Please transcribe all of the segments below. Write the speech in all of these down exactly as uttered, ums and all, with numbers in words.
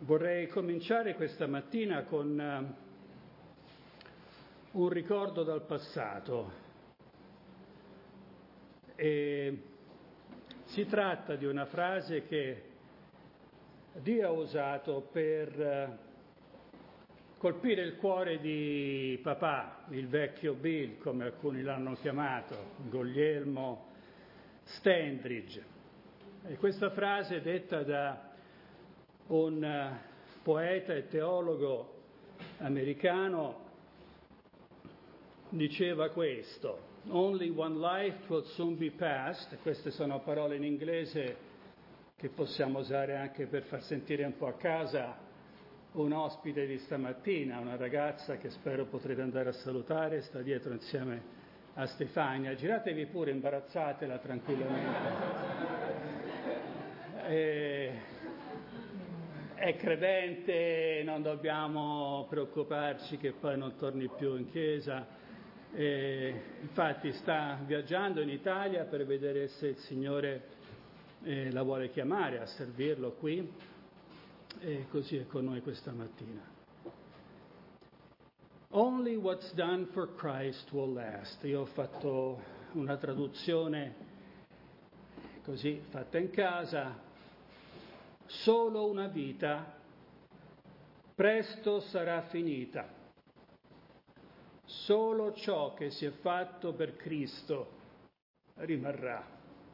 Vorrei cominciare questa mattina con un ricordo dal passato. E si tratta di una frase che Dio ha usato per colpire il cuore di papà, il vecchio Bill, come alcuni l'hanno chiamato, Guglielmo Standridge. E questa frase è detta da un poeta e teologo americano, diceva questo: "Only one life will soon be past." Queste sono parole in inglese che possiamo usare anche per far sentire un po' a casa un ospite di stamattina, una ragazza che spero potrete andare a salutare, sta dietro insieme a Stefania. Giratevi pure, imbarazzatela tranquillamente. E... è credente, non dobbiamo preoccuparci che poi non torni più in chiesa. E infatti sta viaggiando in Italia per vedere se il Signore eh, la vuole chiamare a servirlo qui, e così è con noi questa mattina. Only what's done for Christ will last. Io ho fatto una traduzione così fatta in casa: solo una vita presto sarà finita. Solo ciò che si è fatto per Cristo rimarrà.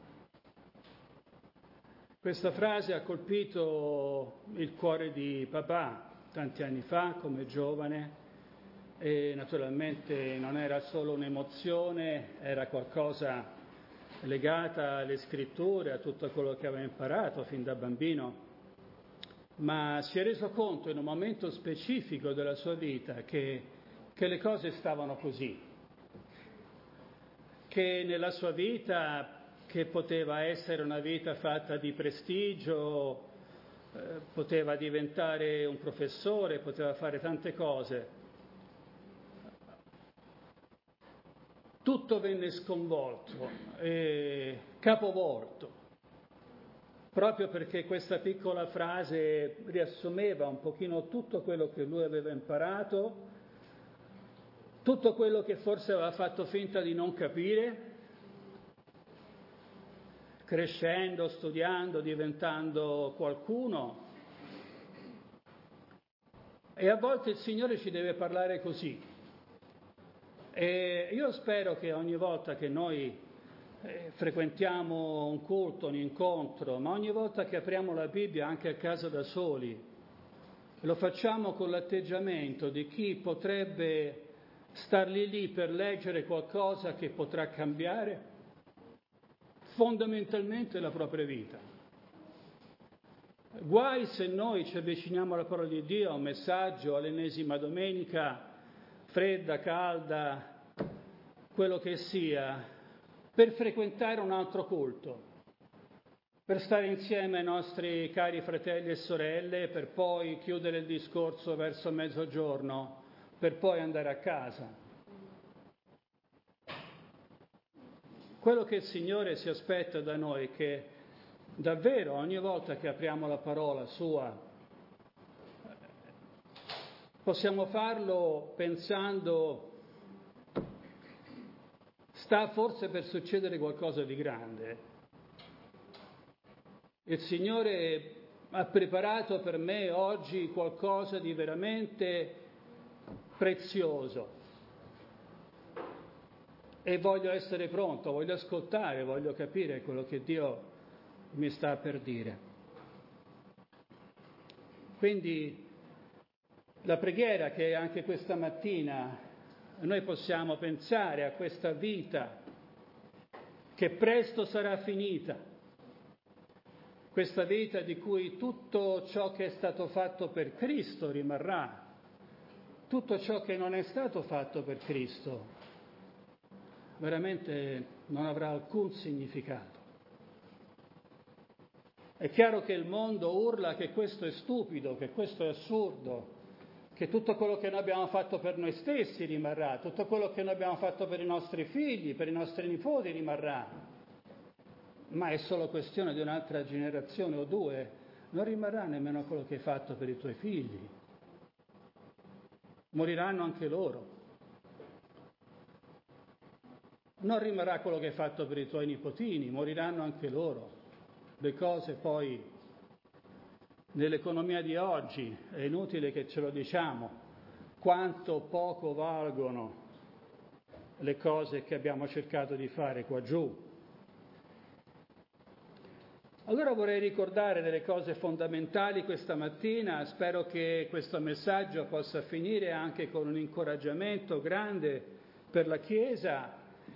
Questa frase ha colpito il cuore di papà tanti anni fa come giovane, e naturalmente non era solo un'emozione, era qualcosa legata alle scritture, a tutto quello che aveva imparato fin da bambino. Ma si è reso conto in un momento specifico della sua vita che, che le cose stavano così, che nella sua vita, che poteva essere una vita fatta di prestigio, eh, poteva diventare un professore, poteva fare tante cose, tutto venne sconvolto e capovolto, proprio perché questa piccola frase riassumeva un pochino tutto quello che lui aveva imparato, tutto quello che forse aveva fatto finta di non capire, crescendo, studiando, diventando qualcuno. E a volte il Signore ci deve parlare così. E io spero che ogni volta che noi Eh, frequentiamo un culto, un incontro, ma ogni volta che apriamo la Bibbia anche a casa da soli, lo facciamo con l'atteggiamento di chi potrebbe star lì lì per leggere qualcosa che potrà cambiare fondamentalmente la propria vita. Guai se noi ci avviciniamo alla parola di Dio, a un messaggio, all'ennesima domenica, fredda, calda, quello che sia, per frequentare un altro culto, per stare insieme ai nostri cari fratelli e sorelle, per poi chiudere il discorso verso mezzogiorno, per poi andare a casa. Quello che il Signore si aspetta da noi è che davvero ogni volta che apriamo la parola sua possiamo farlo pensando: sta forse per succedere qualcosa di grande. Il Signore ha preparato per me oggi qualcosa di veramente prezioso. E voglio essere pronto, voglio ascoltare, voglio capire quello che Dio mi sta per dire. Quindi la preghiera che anche questa mattina noi possiamo pensare a questa vita che presto sarà finita, questa vita di cui tutto ciò che è stato fatto per Cristo rimarrà, tutto ciò che non è stato fatto per Cristo veramente non avrà alcun significato. È chiaro che il mondo urla che questo è stupido, che questo è assurdo, che tutto quello che noi abbiamo fatto per noi stessi rimarrà, tutto quello che noi abbiamo fatto per i nostri figli, per i nostri nipoti rimarrà, ma è solo questione di un'altra generazione o due non rimarrà nemmeno quello che hai fatto per i tuoi figli. Moriranno anche loro. Non rimarrà quello che hai fatto per i tuoi nipotini, moriranno anche loro. Le cose poi, nell'economia di oggi, è inutile che ce lo diciamo, quanto poco valgono le cose che abbiamo cercato di fare qua giù. Allora vorrei ricordare delle cose fondamentali questa mattina, spero che questo messaggio possa finire anche con un incoraggiamento grande per la Chiesa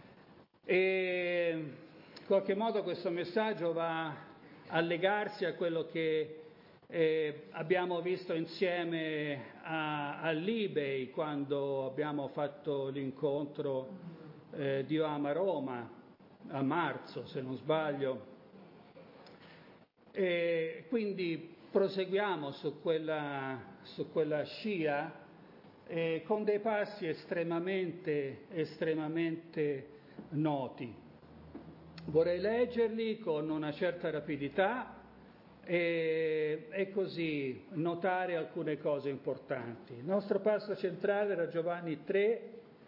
e in qualche modo questo messaggio va a legarsi a quello che eh, abbiamo visto insieme a, all'E-Bay quando abbiamo fatto l'incontro eh, di Ama Roma a marzo, se non sbaglio. E quindi proseguiamo su quella, su quella scia eh, con dei passi estremamente, estremamente noti. Vorrei leggerli con una certa rapidità e, e così notare alcune cose importanti. Il nostro passo centrale era Giovanni tre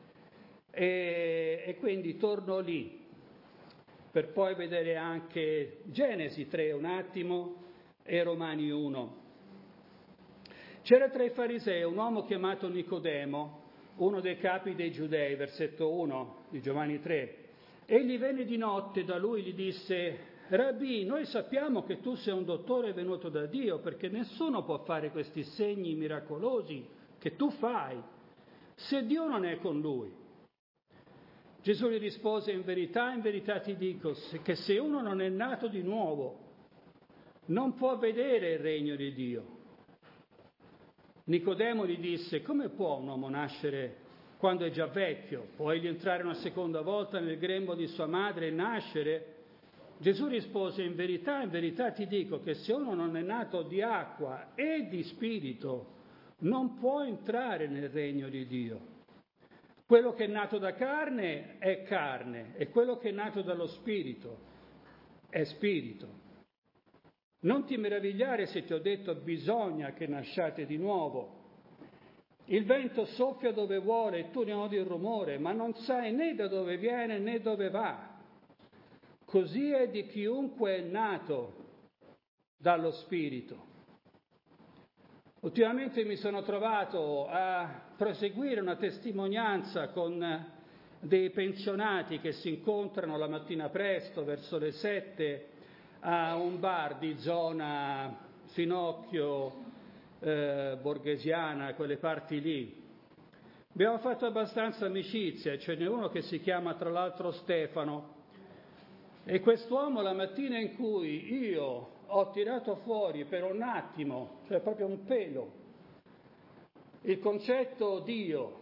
e, e quindi torno lì, per poi vedere anche Genesi tre un attimo e Romani uno. C'era tra i farisei un uomo chiamato Nicodemo, uno dei capi dei giudei, versetto uno di Giovanni tre. Egli venne di notte da lui e gli disse: Rabbì, noi sappiamo che tu sei un dottore venuto da Dio, perché nessuno può fare questi segni miracolosi che tu fai, se Dio non è con lui. Gesù gli rispose: in verità, in verità ti dico che se uno non è nato di nuovo non può vedere il regno di Dio. Nicodemo gli disse: come può un uomo nascere quando è già vecchio? Può egli entrare una seconda volta nel grembo di sua madre e nascere? Gesù rispose: in verità, in verità ti dico che se uno non è nato di acqua e di spirito non può entrare nel regno di Dio. Quello che è nato da carne è carne e quello che è nato dallo spirito è spirito. Non ti meravigliare se ti ho detto bisogna che nasciate di nuovo. Il vento soffia dove vuole e tu ne odi il rumore, ma non sai né da dove viene né dove va. Così è di chiunque è nato dallo spirito. Ultimamente mi sono trovato a proseguire una testimonianza con dei pensionati che si incontrano la mattina presto, verso le sette, a un bar di zona Finocchio, eh, Borghesiana, quelle parti lì. Abbiamo fatto abbastanza amicizia, ce n'è uno che si chiama tra l'altro Stefano, e quest'uomo la mattina in cui io ho tirato fuori per un attimo, cioè proprio un pelo, il concetto Dio,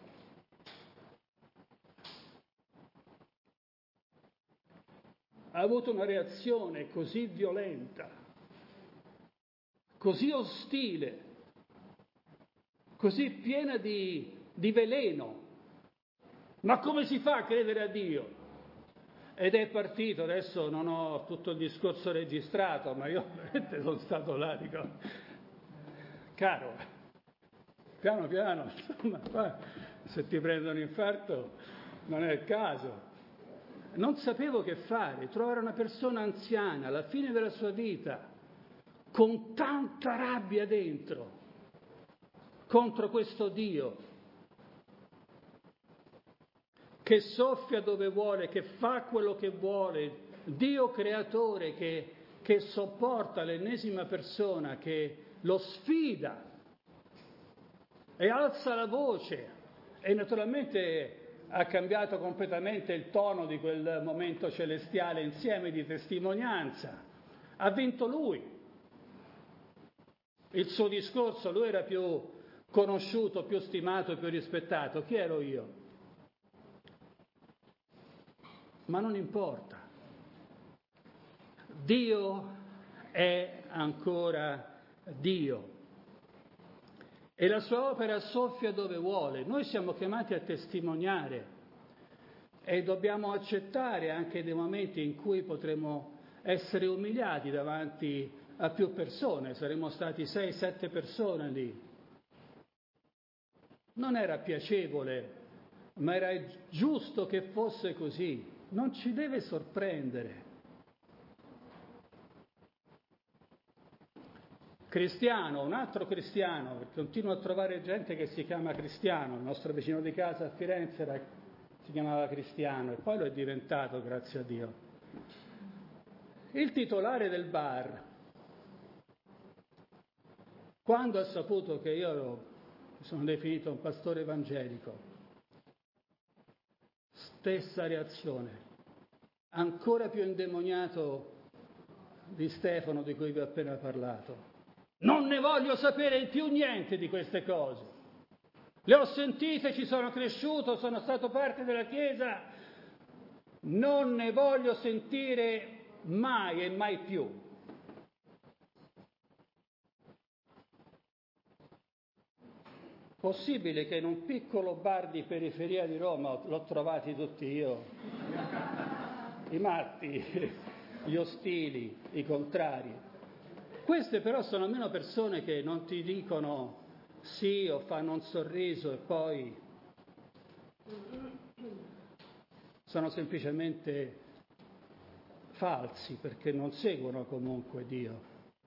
ha avuto una reazione così violenta, così ostile, così piena di, di veleno. Ma come si fa a credere a Dio? Ed è partito, adesso non ho tutto il discorso registrato, ma io veramente sono stato là, dico, caro, piano piano, insomma, qua, se ti prendo un infarto non è il caso. Non sapevo che fare, trovare una persona anziana alla fine della sua vita, con tanta rabbia dentro, contro questo Dio, che soffia dove vuole, che fa quello che vuole, Dio creatore che, che sopporta l'ennesima persona, che lo sfida e alza la voce e naturalmente ha cambiato completamente il tono di quel momento celestiale insieme di testimonianza. Ha vinto lui. Il suo discorso, lui era più conosciuto, più stimato, più rispettato. Chi ero io? Ma non importa. Dio è ancora Dio e la sua opera soffia dove vuole. Noi siamo chiamati a testimoniare e dobbiamo accettare anche dei momenti in cui potremo essere umiliati davanti a più persone, saremmo stati sei, sette persone lì. Non era piacevole, ma era giusto che fosse così. Non ci deve sorprendere. Cristiano, un altro cristiano, perché continuo a trovare gente che si chiama Cristiano, il nostro vicino di casa a Firenze era, si chiamava Cristiano e poi lo è diventato, grazie a Dio. Il titolare del bar, quando ha saputo che io sono definito un pastore evangelico, stessa reazione, ancora più indemoniato di Stefano di cui vi ho appena parlato. Non ne voglio sapere più niente di queste cose. Le ho sentite, ci sono cresciuto, sono stato parte della Chiesa. Non ne voglio sentire mai e mai più. Possibile che in un piccolo bar di periferia di Roma l'ho trovati tutti io, i matti, gli ostili, i contrari. Queste però sono almeno persone che non ti dicono sì o fanno un sorriso e poi sono semplicemente falsi perché non seguono comunque Dio.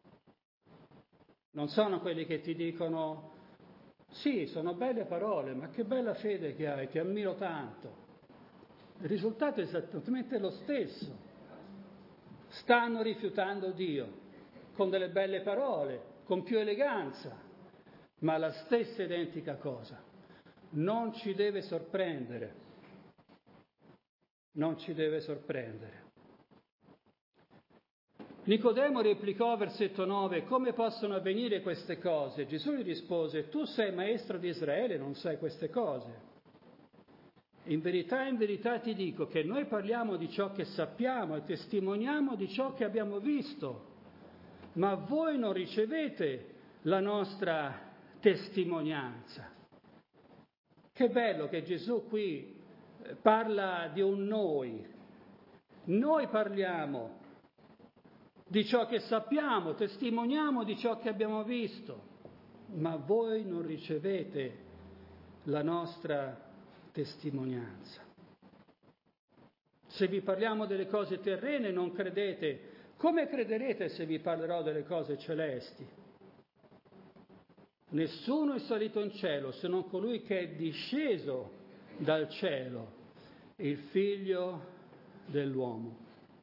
Non sono quelli che ti dicono sì, sono belle parole, ma che bella fede che hai, ti ammiro tanto. Il risultato è esattamente lo stesso. Stanno rifiutando Dio. Con delle belle parole, con più eleganza, ma la stessa identica cosa. Non ci deve sorprendere. Non ci deve sorprendere. Nicodemo replicò, versetto nove, come possono avvenire queste cose? Gesù gli rispose, tu sei maestro di Israele, non sai queste cose. In verità, in verità ti dico che noi parliamo di ciò che sappiamo e testimoniamo di ciò che abbiamo visto. Ma voi non ricevete la nostra testimonianza. Che bello che Gesù qui parla di un noi. Noi parliamo di ciò che sappiamo, testimoniamo di ciò che abbiamo visto, ma voi non ricevete la nostra testimonianza. Se vi parliamo delle cose terrene non credete. Come crederete se vi parlerò delle cose celesti? Nessuno è salito in cielo se non colui che è disceso dal cielo, il Figlio dell'uomo.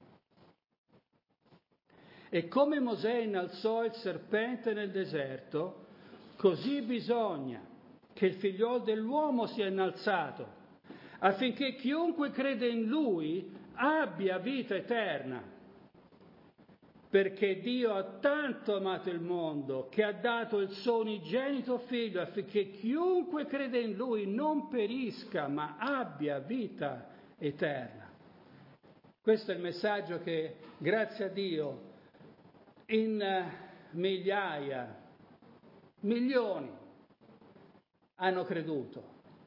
E come Mosè innalzò il serpente nel deserto, così bisogna che il Figliolo dell'uomo sia innalzato, affinché chiunque crede in lui abbia vita eterna. Perché Dio ha tanto amato il mondo che ha dato il suo unigenito figlio affinché chiunque crede in lui non perisca ma abbia vita eterna. Questo è il messaggio che, grazie a Dio, in migliaia, milioni hanno creduto.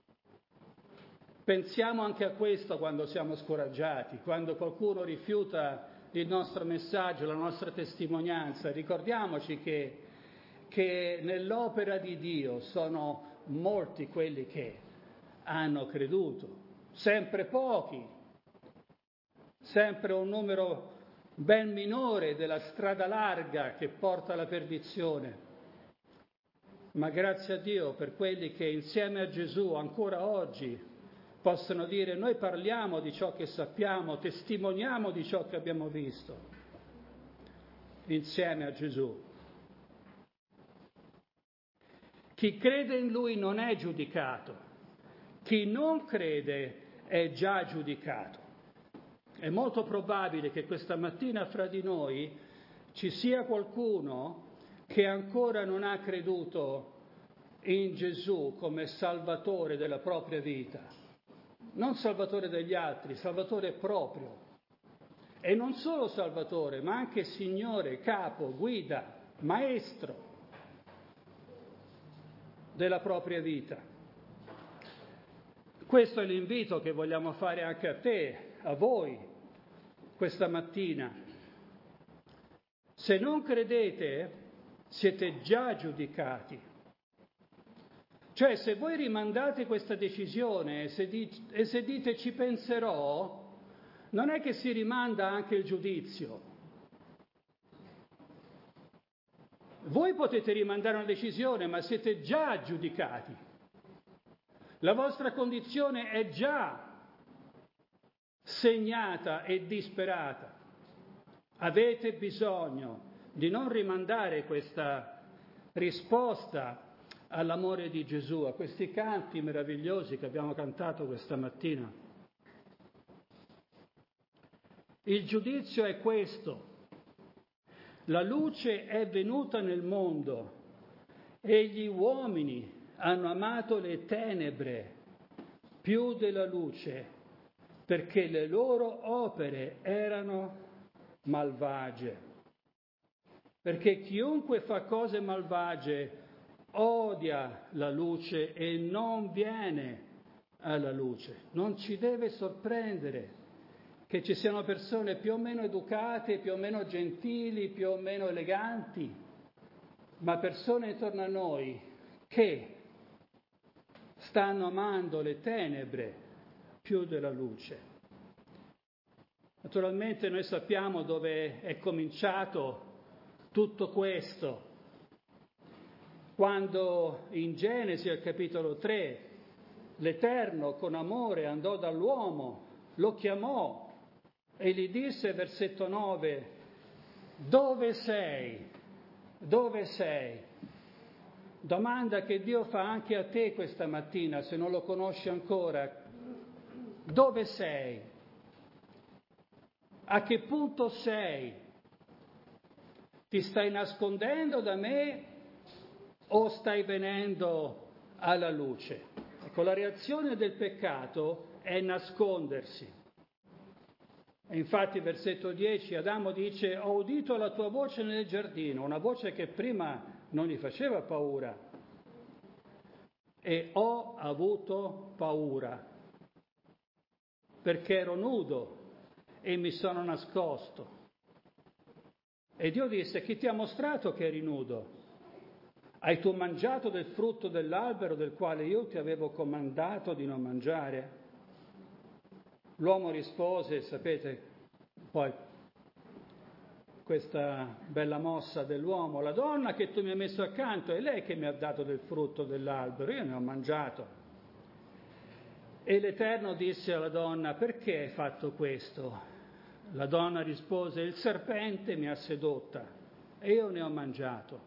Pensiamo anche a questo quando siamo scoraggiati, quando qualcuno rifiuta il nostro messaggio, la nostra testimonianza. Ricordiamoci che, che nell'opera di Dio sono molti quelli che hanno creduto, sempre pochi, sempre un numero ben minore della strada larga che porta alla perdizione. Ma grazie a Dio per quelli che insieme a Gesù ancora oggi possono dire noi parliamo di ciò che sappiamo, testimoniamo di ciò che abbiamo visto, insieme a Gesù. Chi crede in Lui non è giudicato, chi non crede è già giudicato. È molto probabile che questa mattina fra di noi ci sia qualcuno che ancora non ha creduto in Gesù come Salvatore della propria vita. Non Salvatore degli altri, Salvatore proprio. E non solo Salvatore, ma anche Signore, Capo, Guida, Maestro della propria vita. Questo è l'invito che vogliamo fare anche a te, a voi, questa mattina. Se non credete, siete già giudicati. Cioè, se voi rimandate questa decisione e se, di- e se dite ci penserò, non è che si rimanda anche il giudizio. Voi potete rimandare una decisione, ma siete già giudicati. La vostra condizione è già segnata e disperata. Avete bisogno di non rimandare questa risposta all'amore di Gesù, a questi canti meravigliosi che abbiamo cantato questa mattina. Il giudizio è questo. La luce è venuta nel mondo e gli uomini hanno amato le tenebre più della luce, perché le loro opere erano malvagie. Perché chiunque fa cose malvagie odia la luce e non viene alla luce. Non ci deve sorprendere che ci siano persone più o meno educate, più o meno gentili, più o meno eleganti, ma persone intorno a noi che stanno amando le tenebre più della luce. Naturalmente noi sappiamo dove è cominciato tutto questo, quando in Genesi al capitolo tre l'Eterno con amore andò dall'uomo, lo chiamò e gli disse, versetto nove, dove sei? Dove sei? Domanda che Dio fa anche a te questa mattina, se non lo conosci ancora. Dove sei? A che punto sei? Ti stai nascondendo da me o stai venendo alla luce? Ecco, la reazione del peccato è nascondersi. E infatti, versetto dieci, Adamo dice, ho udito la tua voce nel giardino, una voce che prima non gli faceva paura, e ho avuto paura, perché ero nudo e mi sono nascosto. E Dio disse, chi ti ha mostrato che eri nudo? Hai tu mangiato del frutto dell'albero del quale io ti avevo comandato di non mangiare? L'uomo rispose, sapete, poi questa bella mossa dell'uomo, la donna che tu mi hai messo accanto, è lei che mi ha dato del frutto dell'albero, io ne ho mangiato. E l'Eterno disse alla donna, perché hai fatto questo? La donna rispose, il serpente mi ha sedotta e io ne ho mangiato.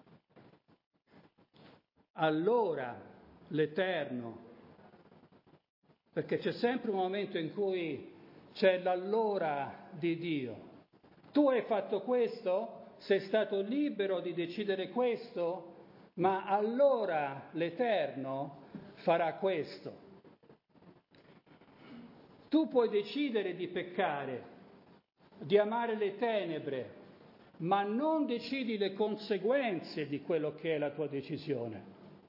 Allora l'Eterno, perché c'è sempre un momento in cui c'è l'allora di Dio. Tu hai fatto questo? Sei stato libero di decidere questo? Ma allora l'Eterno farà questo. Tu puoi decidere di peccare, di amare le tenebre, ma non decidi le conseguenze di quello che è la tua decisione.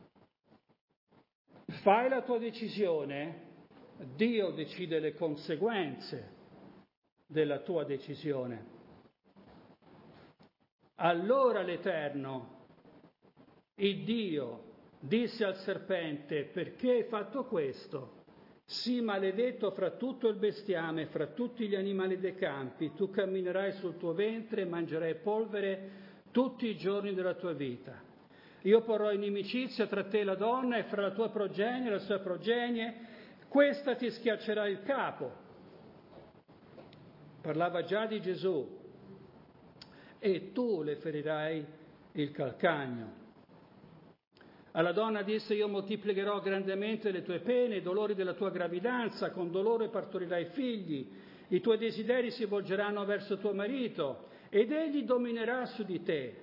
Fai la tua decisione, Dio decide le conseguenze della tua decisione. Allora l'Eterno, il Dio, disse al serpente, perché hai fatto questo? Sii maledetto fra tutto il bestiame, fra tutti gli animali dei campi, tu camminerai sul tuo ventre e mangerai polvere tutti i giorni della tua vita. Io porrò inimicizia tra te e la donna e fra la tua progenie e la sua progenie, questa ti schiaccerà il capo. Parlava già di Gesù. E tu le ferirai il calcagno. Alla donna disse, io moltiplicherò grandemente le tue pene, i dolori della tua gravidanza, con dolore partorirai figli, i tuoi desideri si volgeranno verso tuo marito, ed egli dominerà su di te.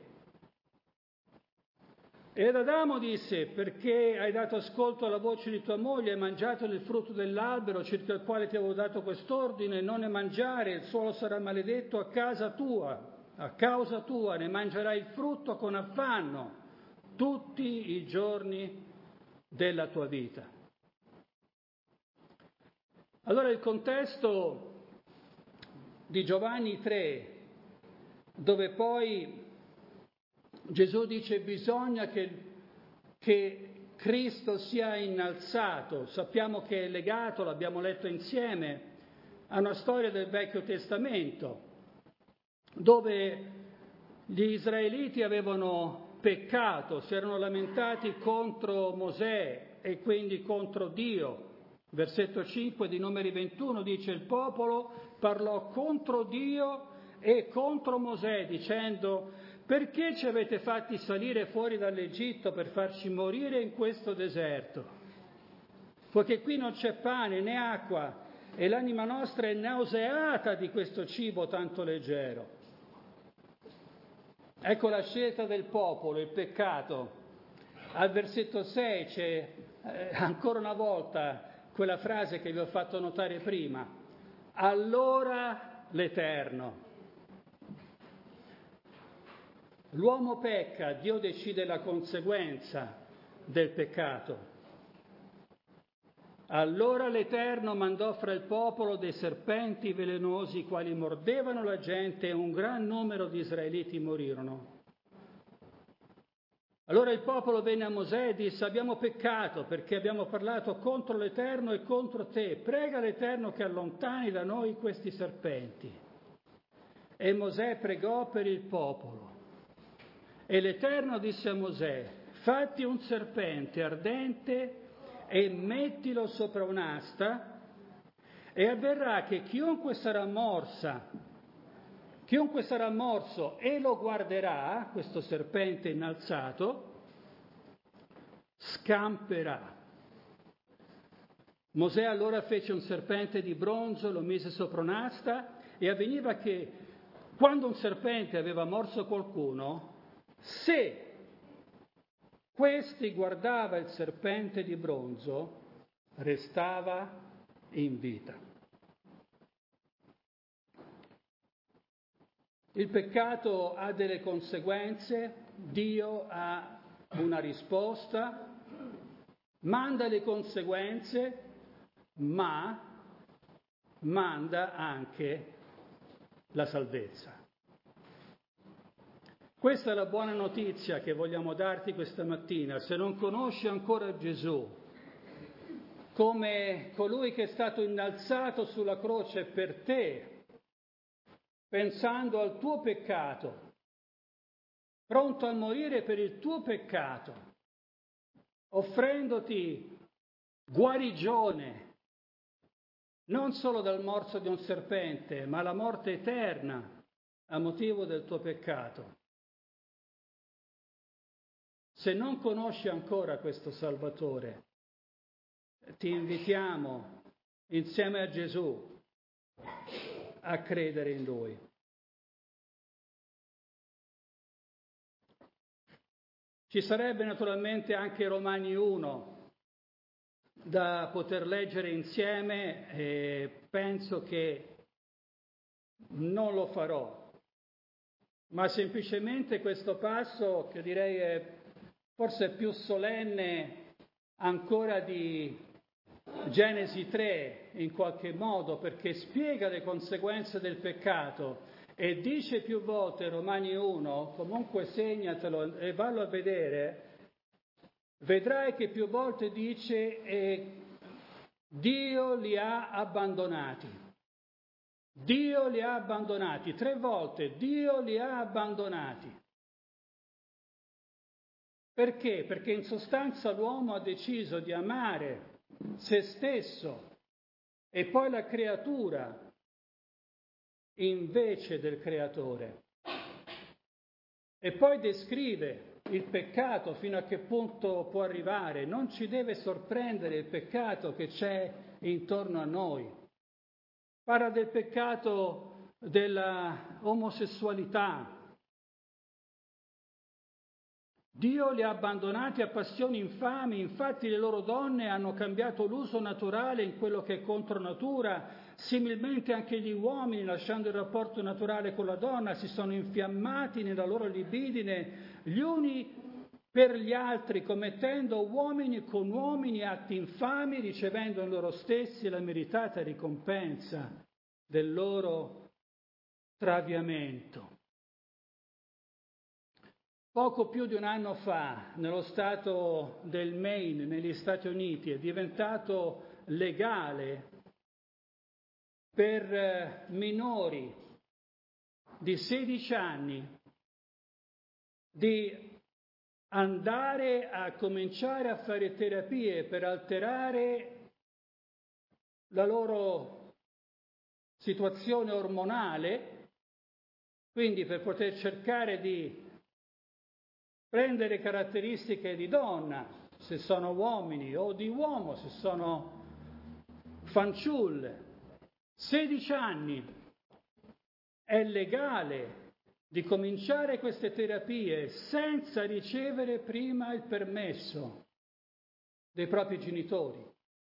Ed Adamo disse, perché hai dato ascolto alla voce di tua moglie, hai mangiato del frutto dell'albero circa il quale ti avevo dato quest'ordine, non ne mangiare, il suolo sarà maledetto a casa tua. A causa tua ne mangerai il frutto con affanno tutti i giorni della tua vita. Allora il contesto di Giovanni tre, dove poi Gesù dice bisogna che, che Cristo sia innalzato. Sappiamo che è legato, l'abbiamo letto insieme, a una storia del Vecchio Testamento, dove gli israeliti avevano peccato, si erano lamentati contro Mosè e quindi contro Dio. Versetto cinque di Numeri ventuno dice: il popolo parlò contro Dio e contro Mosè, dicendo: perché ci avete fatti salire fuori dall'Egitto per farci morire in questo deserto? Poiché qui non c'è pane né acqua e l'anima nostra è nauseata di questo cibo tanto leggero. Ecco la scelta del popolo, il peccato. Al versetto sei c'è eh, ancora una volta quella frase che vi ho fatto notare prima: allora l'Eterno. L'uomo pecca, Dio decide la conseguenza del peccato. Allora l'Eterno mandò fra il popolo dei serpenti velenosi, i quali mordevano la gente, e un gran numero di israeliti morirono. Allora il popolo venne a Mosè e disse: abbiamo peccato perché abbiamo parlato contro l'Eterno e contro te. Prega l'Eterno che allontani da noi questi serpenti. E Mosè pregò per il popolo. E l'Eterno disse a Mosè: fatti un serpente ardente e mettilo sopra un'asta, e avverrà che chiunque sarà morsa, chiunque sarà morso e lo guarderà, questo serpente innalzato, scamperà. Mosè allora fece un serpente di bronzo, lo mise sopra un'asta, e avveniva che quando un serpente aveva morso qualcuno, se questi guardava il serpente di bronzo, restava in vita. Il peccato ha delle conseguenze, Dio ha una risposta, manda le conseguenze, ma manda anche la salvezza. Questa è la buona notizia che vogliamo darti questa mattina. Se non conosci ancora Gesù come colui che è stato innalzato sulla croce per te, pensando al tuo peccato, pronto a morire per il tuo peccato, offrendoti guarigione, non solo dal morso di un serpente, ma la morte eterna a motivo del tuo peccato. Se non conosci ancora questo Salvatore, ti invitiamo insieme a Gesù a credere in Lui. Ci sarebbe naturalmente anche Romani uno da poter leggere insieme, e penso che non lo farò, ma semplicemente questo passo, che direi è forse più solenne ancora di Genesi tre in qualche modo, perché spiega le conseguenze del peccato e dice più volte Romani uno, comunque segnatelo e vallo a vedere, vedrai che più volte dice eh, Dio li ha abbandonati. Dio li ha abbandonati, tre volte Dio li ha abbandonati. Perché? Perché in sostanza l'uomo ha deciso di amare se stesso e poi la creatura invece del creatore. E poi descrive il peccato fino a che punto può arrivare. Non ci deve sorprendere il peccato che c'è intorno a noi. Parla del peccato della omosessualità. Dio li ha abbandonati a passioni infami, infatti le loro donne hanno cambiato l'uso naturale in quello che è contro natura, similmente anche gli uomini, lasciando il rapporto naturale con la donna, si sono infiammati nella loro libidine gli uni per gli altri, commettendo uomini con uomini atti infami, ricevendo in loro stessi la meritata ricompensa del loro traviamento. Poco più di un anno fa, nello stato del Maine, negli Stati Uniti, è diventato legale per minori di sedici anni di andare a cominciare a fare terapie per alterare la loro situazione ormonale, quindi per poter cercare di prendere caratteristiche di donna, se sono uomini, o di uomo, se sono fanciulle. sedici anni è legale di cominciare queste terapie senza ricevere prima il permesso dei propri genitori.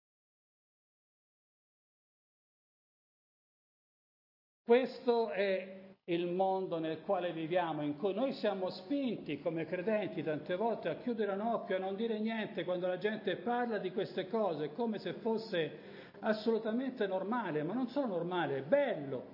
Questo è il mondo nel quale viviamo, in cui noi siamo spinti come credenti tante volte a chiudere un occhio, a non dire niente quando la gente parla di queste cose, come se fosse assolutamente normale, ma non solo normale, è bello.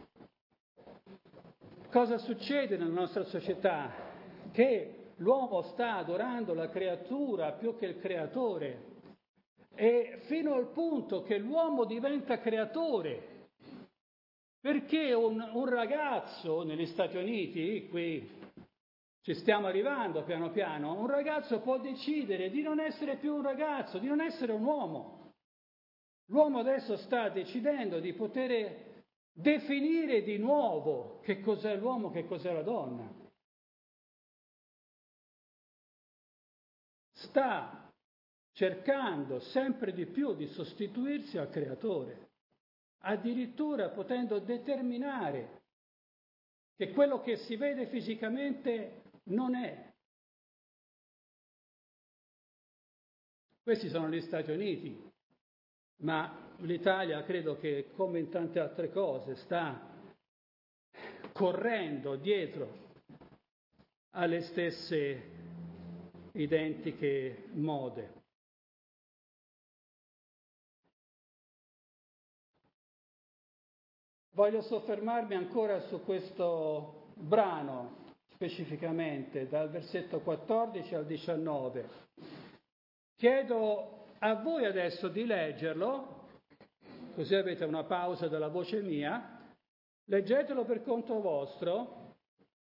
Cosa succede nella nostra società? Che l'uomo sta adorando la creatura più che il creatore, e fino al punto che l'uomo diventa creatore. Perché un, un ragazzo negli Stati Uniti, qui ci stiamo arrivando piano piano, un ragazzo può decidere di non essere più un ragazzo, di non essere un uomo. L'uomo adesso sta decidendo di poter definire di nuovo che cos'è l'uomo, che cos'è la donna. Sta cercando sempre di più di sostituirsi al creatore, addirittura potendo determinare che quello che si vede fisicamente non è. Questi sono gli Stati Uniti, ma l'Italia credo che, come in tante altre cose, sta correndo dietro alle stesse identiche mode. Voglio soffermarmi ancora su questo brano, specificamente dal versetto quattordici al diciannove. Chiedo a voi adesso di leggerlo, così avete una pausa dalla voce mia, leggetelo per conto vostro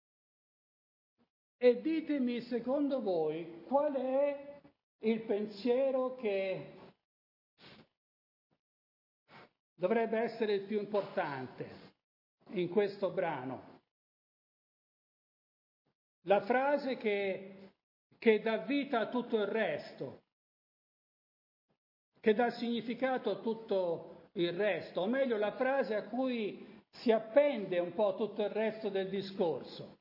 e ditemi secondo voi qual è il pensiero che dovrebbe essere il più importante in questo brano. La frase che, che dà vita a tutto il resto, che dà significato a tutto il resto, o meglio la frase a cui si appende un po' tutto il resto del discorso.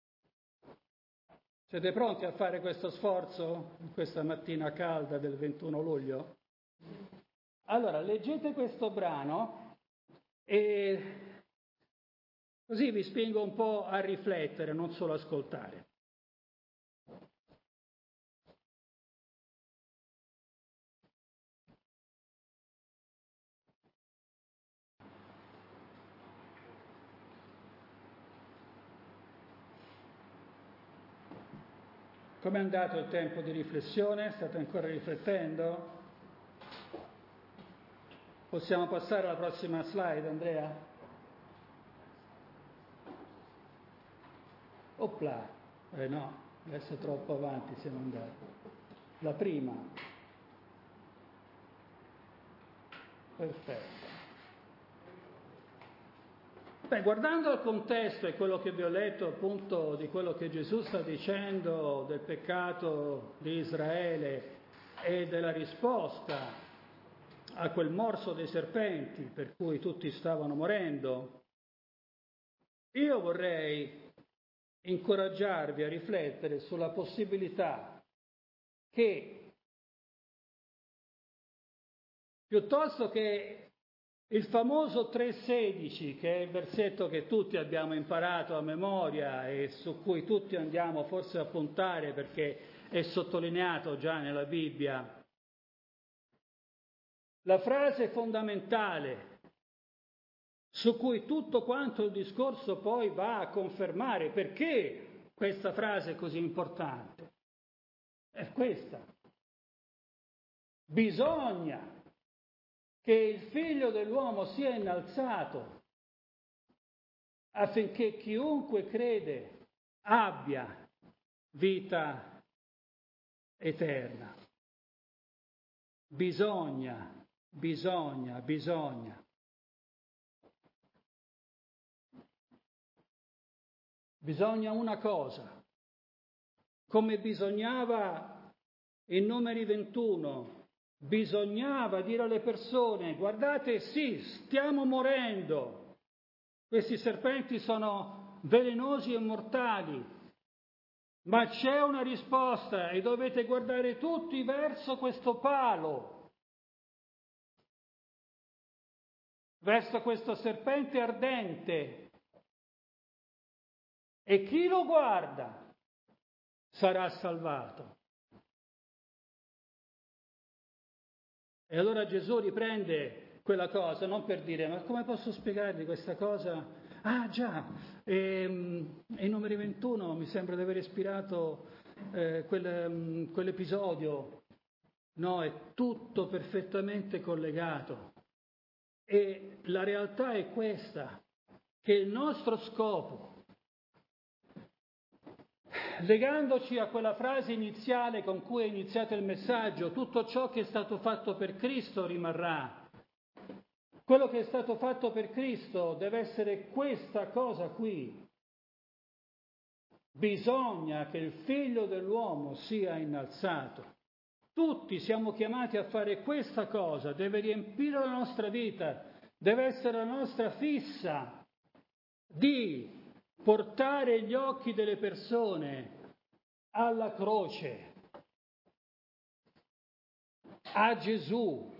Siete pronti a fare questo sforzo questa mattina calda del ventuno luglio? Allora, leggete questo brano e così vi spingo un po' a riflettere, non solo ascoltare. Com'è andato il tempo di riflessione? State ancora riflettendo? Possiamo passare alla prossima slide, Andrea? Opla! Eh no, adesso troppo avanti siamo andati. La prima. Perfetto. Beh, guardando al contesto e quello che vi ho letto appunto di quello che Gesù sta dicendo del peccato di Israele e della risposta a quel morso dei serpenti per cui tutti stavano morendo, io vorrei incoraggiarvi a riflettere sulla possibilità che, piuttosto che il famoso tre sedici, che è il versetto che tutti abbiamo imparato a memoria e su cui tutti andiamo forse a puntare perché è sottolineato già nella Bibbia, la frase fondamentale su cui tutto quanto il discorso poi va a confermare perché questa frase così importante? È questa. Bisogna che il Figlio dell'uomo sia innalzato affinché chiunque crede abbia vita eterna. Bisogna, bisogna, bisogna. Bisogna una cosa, come bisognava in Numeri ventuno, bisognava dire alle persone: guardate, sì, stiamo morendo, questi serpenti sono velenosi e mortali, ma c'è una risposta e dovete guardare tutti verso questo palo, verso questo serpente ardente, e chi lo guarda sarà salvato. E allora Gesù riprende quella cosa, non per dire: ma come posso spiegarvi questa cosa? Ah già, ehm, in Numeri ventuno mi sembra di aver ispirato eh, quel, quell'episodio. No, è tutto perfettamente collegato. E la realtà è questa, che il nostro scopo, legandoci a quella frase iniziale con cui è iniziato il messaggio, tutto ciò che è stato fatto per Cristo rimarrà. Quello che è stato fatto per Cristo deve essere questa cosa qui. Bisogna che il Figlio dell'uomo sia innalzato. Tutti siamo chiamati a fare questa cosa, deve riempire la nostra vita, deve essere la nostra fissa di portare gli occhi delle persone alla croce, a Gesù.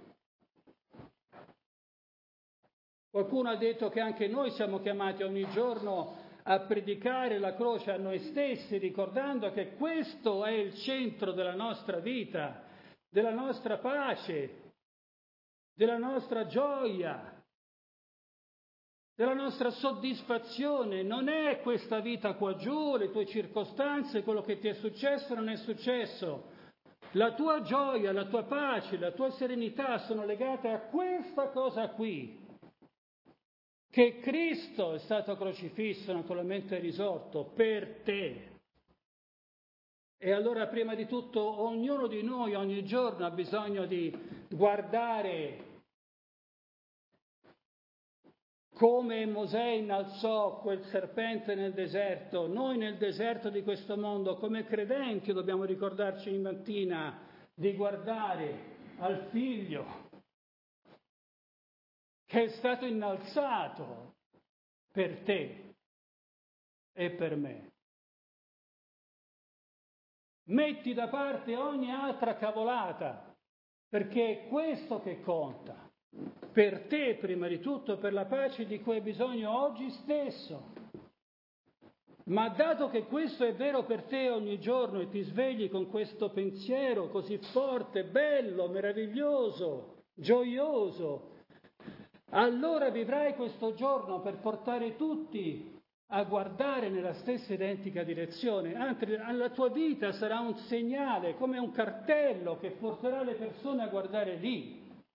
Qualcuno ha detto che anche noi siamo chiamati ogni giorno a predicare la croce a noi stessi, ricordando che questo è il centro della nostra vita, della nostra pace, della nostra gioia, della nostra soddisfazione. Non è questa vita qua giù, le tue circostanze, quello che ti è successo non è successo. La tua gioia, la tua pace, la tua serenità sono legate a questa cosa qui, che Cristo è stato crocifisso, naturalmente risorto, per te. E allora prima di tutto ognuno di noi ogni giorno ha bisogno di guardare come Mosè innalzò quel serpente nel deserto. Noi nel deserto di questo mondo, come credenti, dobbiamo ricordarci ogni mattina di guardare al Figlio che è stato innalzato per te e per me. Metti da parte ogni altra cavolata, perché è questo che conta. Per te, prima di tutto, per la pace di cui hai bisogno oggi stesso. Ma dato che questo è vero per te ogni giorno e ti svegli con questo pensiero così forte, bello, meraviglioso, gioioso, allora vivrai questo giorno per portare tutti a guardare nella stessa identica direzione. Anzi, la tua vita sarà un segnale, come un cartello che porterà le persone a guardare lì.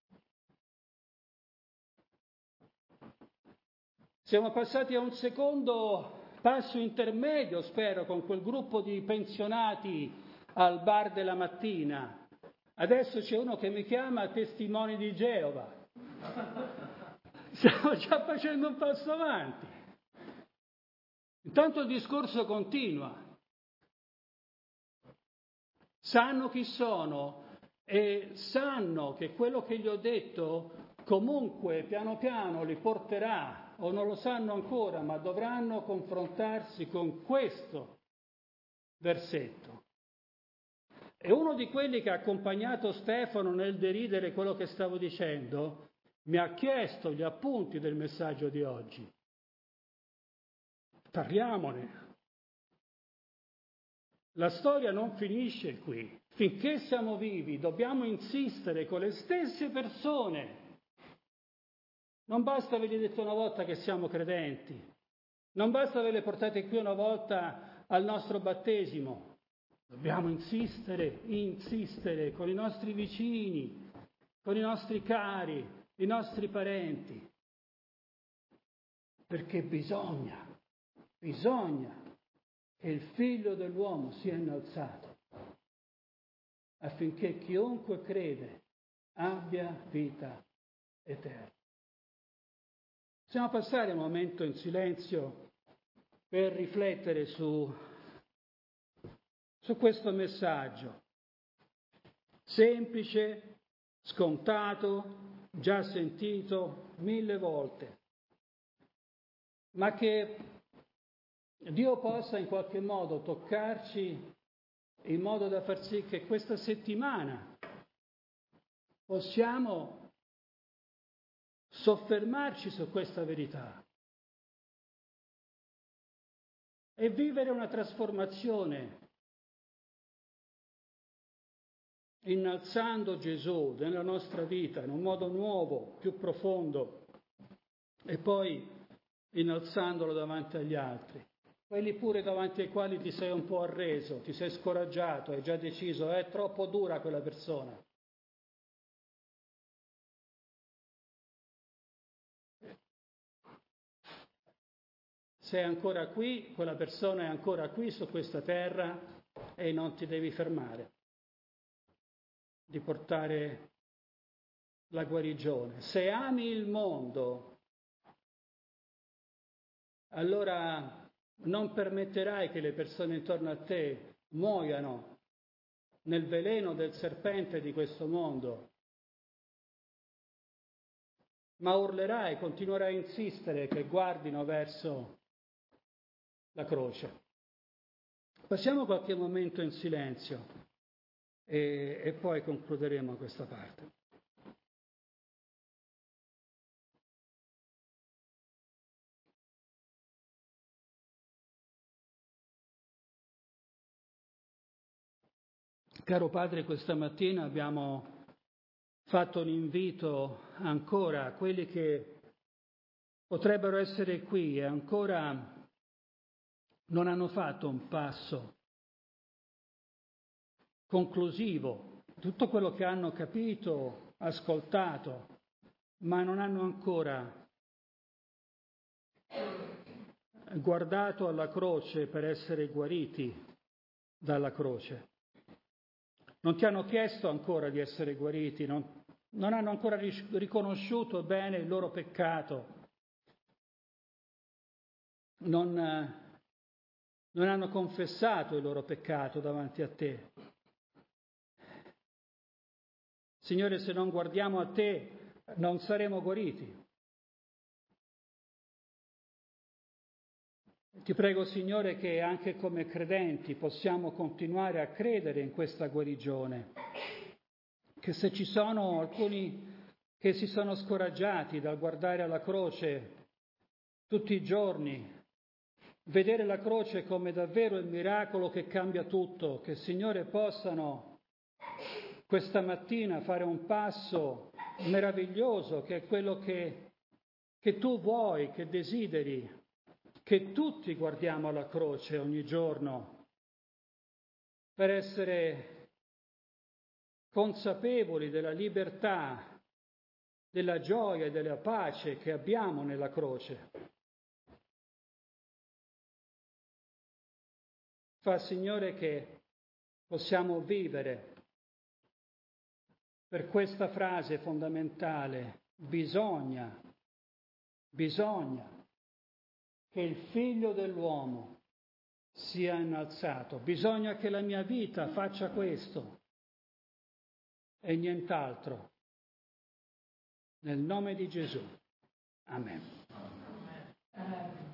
Siamo passati a un secondo passo intermedio, spero, con quel gruppo di pensionati al bar della mattina. Adesso c'è uno che mi chiama testimoni di Geova. Stiamo già facendo un passo avanti. Intanto il discorso continua. Sanno chi sono e sanno che quello che gli ho detto comunque piano piano li porterà, o non lo sanno ancora, ma dovranno confrontarsi con questo versetto. E uno di quelli che ha accompagnato Stefano nel deridere quello che stavo dicendo mi ha chiesto gli appunti del messaggio di oggi. Parliamone. La storia non finisce qui. Finché siamo vivi dobbiamo insistere con le stesse persone. Non basta avergli detto una volta che siamo credenti. Non basta averle portate qui una volta al nostro battesimo. Dobbiamo insistere, insistere con i nostri vicini, con i nostri cari, i nostri parenti, perché bisogna, bisogna che il Figlio dell'uomo sia innalzato, affinché chiunque crede abbia vita eterna. Possiamo passare un momento in silenzio per riflettere su, su questo messaggio, semplice, scontato, già sentito mille volte, ma che Dio possa in qualche modo toccarci in modo da far sì che questa settimana possiamo soffermarci su questa verità e vivere una trasformazione, innalzando Gesù nella nostra vita in un modo nuovo, più profondo, e poi innalzandolo davanti agli altri. Quelli pure davanti ai quali ti sei un po' arreso, ti sei scoraggiato, hai già deciso, è troppo dura quella persona. Sei ancora qui, quella persona è ancora qui su questa terra e non ti devi fermare di portare la guarigione. Se ami il mondo, allora non permetterai che le persone intorno a te muoiano nel veleno del serpente di questo mondo, ma urlerai, continuerai a insistere che guardino verso la croce. Passiamo qualche momento in silenzio e, e poi concluderemo questa parte. Caro Padre, questa mattina abbiamo fatto un invito ancora a quelli che potrebbero essere qui e ancora non hanno fatto un passo conclusivo, tutto quello che hanno capito, ascoltato, ma non hanno ancora guardato alla croce per essere guariti dalla croce. Non ti hanno chiesto ancora di essere guariti, non, non hanno ancora riconosciuto bene il loro peccato, non, non hanno confessato il loro peccato davanti a te. Signore, se non guardiamo a te, non saremo guariti. Ti prego, Signore, che anche come credenti possiamo continuare a credere in questa guarigione, che se ci sono alcuni che si sono scoraggiati dal guardare alla croce tutti i giorni, vedere la croce come davvero il miracolo che cambia tutto, che, Signore, possano questa mattina fare un passo meraviglioso, che è quello che, che tu vuoi, che desideri, che tutti guardiamo alla croce ogni giorno per essere consapevoli della libertà, della gioia e della pace che abbiamo nella croce. Fa, Signore, che possiamo vivere per questa frase fondamentale: bisogna, bisogna che il Figlio dell'uomo sia innalzato. Bisogna che la mia vita faccia questo e nient'altro. Nel nome di Gesù. Amen. Amen.